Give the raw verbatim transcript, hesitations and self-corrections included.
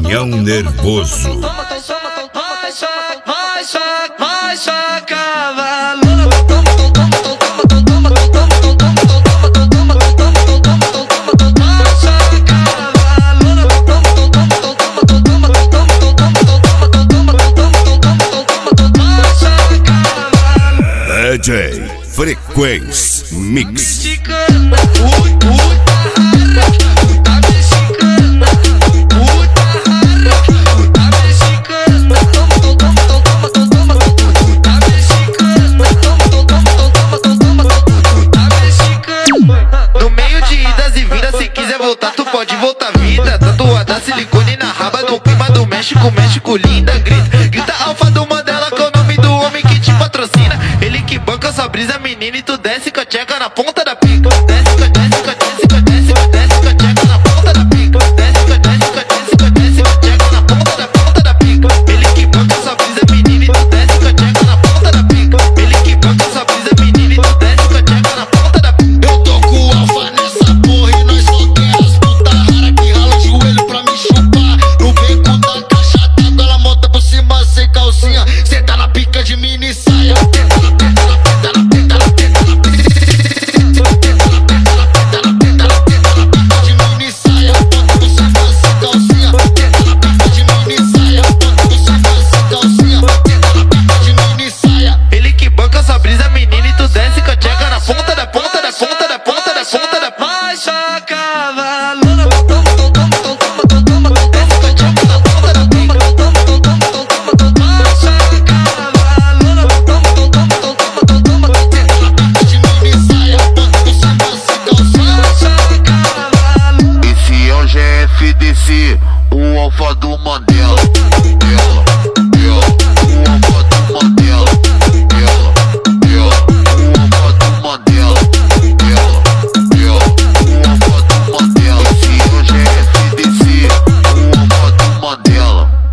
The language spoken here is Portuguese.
Maranhão Nervoso. Vai só, vai só cavalo. D J Frequência Mix. No meio de idas e vindas, se quiser voltar, tu pode voltar vida. Tatuada silicone na raba, no clima do México, México linda. Grita, grita alfa do Mandela, com o nome do homem que te patrocina. Ele que banca sua brisa, menina, e tu desce com a tcheca na ponta da pica. Desce com a desce com a desce com a desce com a desce com a tcheca na ponta da pica. Desce com a desce com a desce com a desce com a tcheca na ponta da ponta da pica. Ele que banca sua brisa, menina, e tu desce com a tcheca na ponta da pica. Ele que banca sua brisa, menina, e tu desce com a tcheca na ponta da pica. Eu tô com o alfa nessa porra e nós só quer as puta rara que rala o joelho pra me chupar. No beco da caixa d'água, ela monta por cima sem calcinha. Cê tá na pica de mini saia. Ele que banca sua brisa, menina, e tu desce com a tcheca na ponta da ponta da ponta da ponta da ponta da. Vai só cavalo. Desce com a tcheca na ponta da pica. Vai só cavalo. Vai só cavalo. Esse é o G F D C, o alfa do Mandela.